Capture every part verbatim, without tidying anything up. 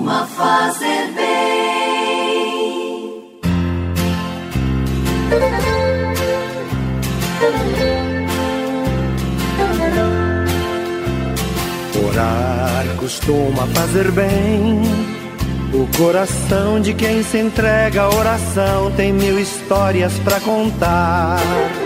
costuma fazer bem. Orar costuma fazer bem. O coração de quem se entrega à oração tem mil histórias pra contar.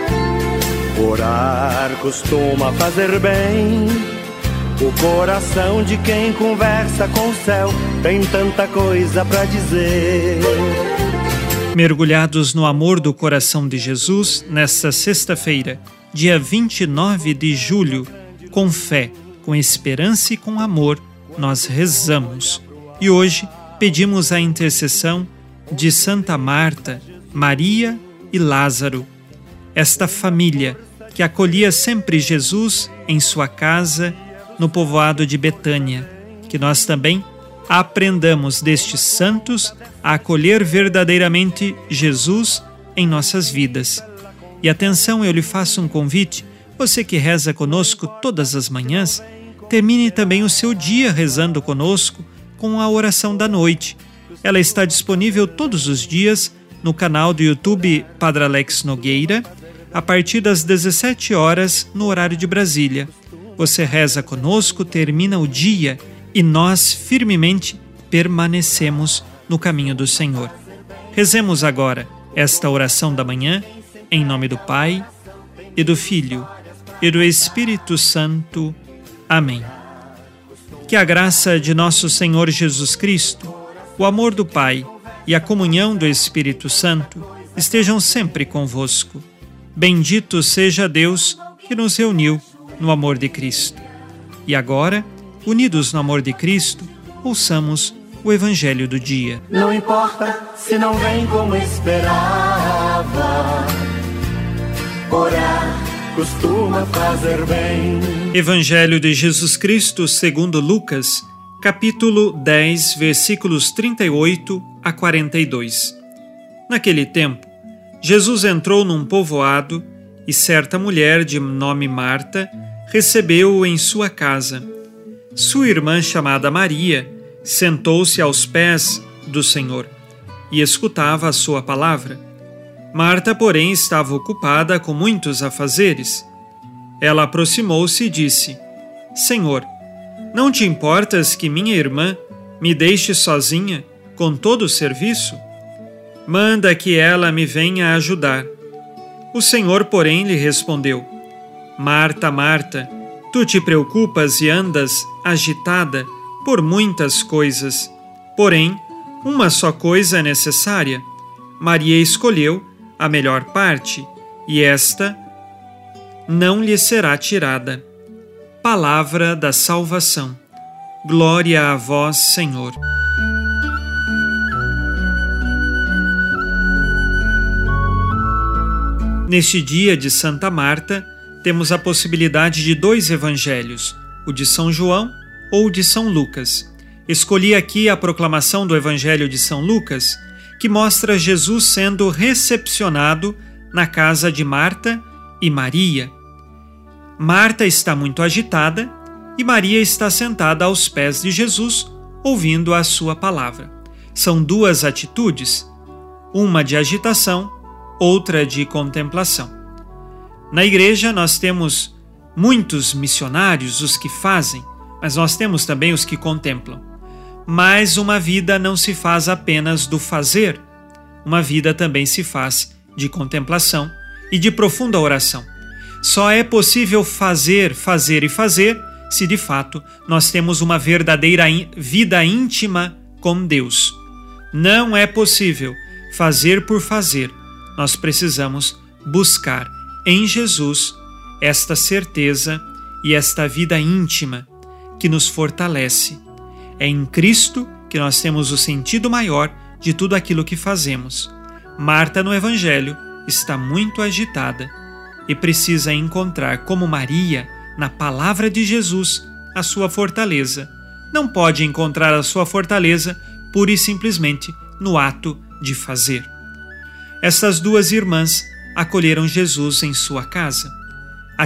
Orar costuma fazer bem. O coração de quem conversa com o céu tem tanta coisa pra dizer. Mergulhados no amor do coração de Jesus, nesta sexta-feira, dia vinte e nove de julho, com fé, com esperança e com amor, nós rezamos. E hoje pedimos a intercessão de Santa Marta, Maria e Lázaro, esta família que acolhia sempre Jesus em sua casa no povoado de Betânia. Que nós também aprendamos destes santos a acolher verdadeiramente Jesus em nossas vidas. E atenção, eu lhe faço um convite, você que reza conosco todas as manhãs, termine também o seu dia rezando conosco com a oração da noite. Ela está disponível todos os dias no canal do YouTube Padre Alex Nogueira, a partir das dezessete horas no horário de Brasília. Você reza conosco, termina o dia e nós firmemente permanecemos no caminho do Senhor. Rezemos agora esta oração da manhã em nome do Pai e do Filho e do Espírito Santo. Amém. Que a graça de nosso Senhor Jesus Cristo, o amor do Pai e a comunhão do Espírito Santo estejam sempre convosco. Bendito seja Deus que nos reuniu no amor de Cristo. E agora, unidos no amor de Cristo, ouçamos o Evangelho do dia. Não importa se não vem como esperava, orar costuma fazer bem. Evangelho de Jesus Cristo segundo Lucas, capítulo dez, versículos trinta e oito a quarenta e dois. Naquele tempo, Jesus entrou num povoado e certa mulher de nome Marta recebeu-o em sua casa. Sua irmã, chamada Maria, sentou-se aos pés do Senhor e escutava a sua palavra. Marta, porém, estava ocupada com muitos afazeres. Ela aproximou-se e disse: Senhor, não te importas que minha irmã me deixe sozinha com todo o serviço? Manda que ela me venha ajudar. O Senhor, porém, lhe respondeu: Marta, Marta, tu te preocupas e andas agitada por muitas coisas. Porém, uma só coisa é necessária. Maria escolheu a melhor parte, e esta não lhe será tirada. Palavra da salvação. Glória a vós, Senhor. Neste dia de Santa Marta, temos a possibilidade de dois evangelhos, o de São João ou o de São Lucas. Escolhi aqui a proclamação do Evangelho de São Lucas, que mostra Jesus sendo recepcionado na casa de Marta e Maria. Marta está muito agitada e Maria está sentada aos pés de Jesus, ouvindo a sua palavra. São duas atitudes, uma de agitação, outra de contemplação. Na igreja nós temos muitos missionários, os que fazem, mas nós temos também os que contemplam. Mas uma vida não se faz apenas do fazer, uma vida também se faz de contemplação e de profunda oração. Só é possível fazer, fazer e fazer se de fato nós temos uma verdadeira vida íntima com Deus. Não é possível fazer por fazer. Nós precisamos buscar em Jesus esta certeza e esta vida íntima que nos fortalece. É em Cristo que nós temos o sentido maior de tudo aquilo que fazemos. Marta, no Evangelho, está muito agitada e precisa encontrar, como Maria, na palavra de Jesus, a sua fortaleza. Não pode encontrar a sua fortaleza pura e simplesmente no ato de fazer. Estas duas irmãs acolheram Jesus em sua casa.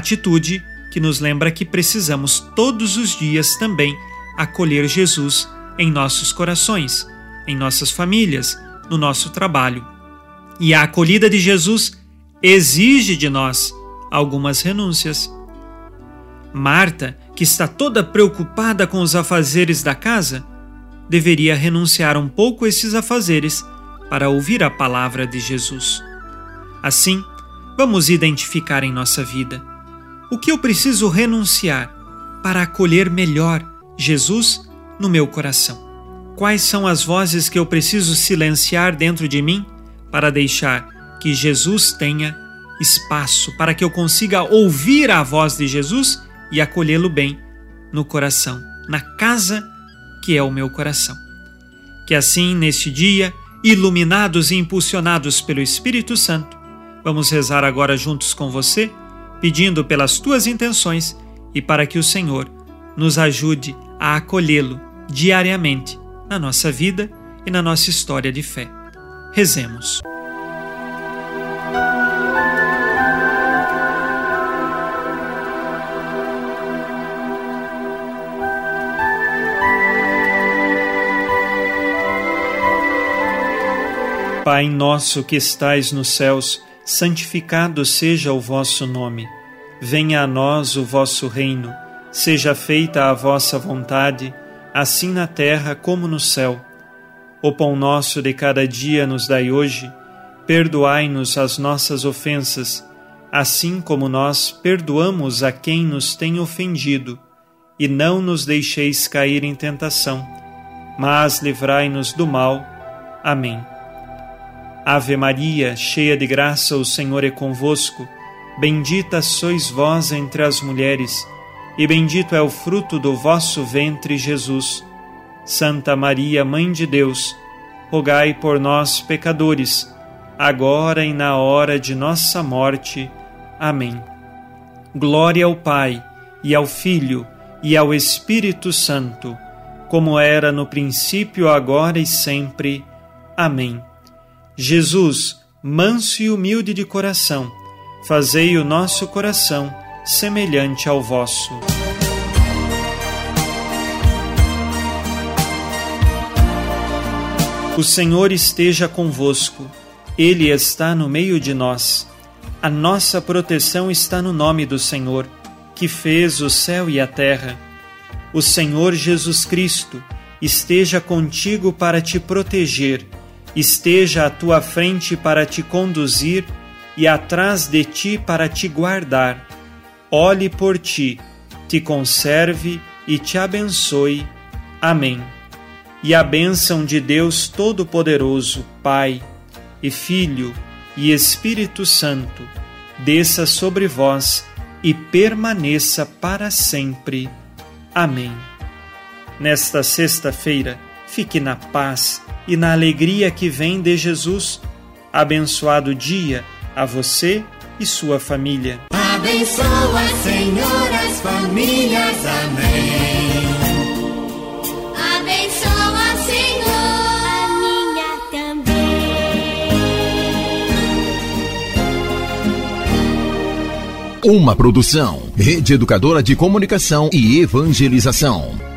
Atitude que nos lembra que precisamos todos os dias também acolher Jesus em nossos corações, em nossas famílias, no nosso trabalho. E a acolhida de Jesus exige de nós algumas renúncias. Marta, que está toda preocupada com os afazeres da casa, deveria renunciar um pouco a esses afazeres para ouvir a palavra de Jesus. Assim, vamos identificar em nossa vida o que eu preciso renunciar para acolher melhor Jesus no meu coração. Quais são as vozes que eu preciso silenciar dentro de mim para deixar que Jesus tenha espaço, para que eu consiga ouvir a voz de Jesus e acolhê-lo bem no coração, na casa que é o meu coração. Que assim, neste dia, iluminados e impulsionados pelo Espírito Santo, vamos rezar agora juntos com você, pedindo pelas tuas intenções e para que o Senhor nos ajude a acolhê-lo diariamente na nossa vida e na nossa história de fé. Rezemos. Pai nosso que estais nos céus, santificado seja o vosso nome. Venha a nós o vosso reino. Seja feita a vossa vontade, assim na terra como no céu. O pão nosso de cada dia nos dai hoje. Perdoai-nos as nossas ofensas, assim como nós perdoamos a quem nos tem ofendido. E não nos deixeis cair em tentação, mas livrai-nos do mal. Amém. Ave Maria, cheia de graça, o Senhor é convosco. Bendita sois vós entre as mulheres, e bendito é o fruto do vosso ventre, Jesus. Santa Maria, Mãe de Deus, rogai por nós, pecadores, agora e na hora de nossa morte. Amém. Glória ao Pai, e ao Filho, e ao Espírito Santo, como era no princípio, agora e sempre. Amém. Jesus, manso e humilde de coração, fazei o nosso coração semelhante ao vosso. O Senhor esteja convosco, Ele está no meio de nós. A nossa proteção está no nome do Senhor, que fez o céu e a terra. O Senhor Jesus Cristo esteja contigo para te proteger, esteja à tua frente para te conduzir e atrás de ti para te guardar. Olhe por ti, te conserve e te abençoe. Amém. E a bênção de Deus Todo-Poderoso, Pai e Filho e Espírito Santo, desça sobre vós e permaneça para sempre. Amém. Nesta sexta-feira, fique na paz e na alegria que vem de Jesus. Abençoado dia a você e sua família. Abençoa, Senhor, as famílias. Amém. Abençoa, Senhor, a minha também. Uma produção, Rede Educadora de Comunicação e Evangelização.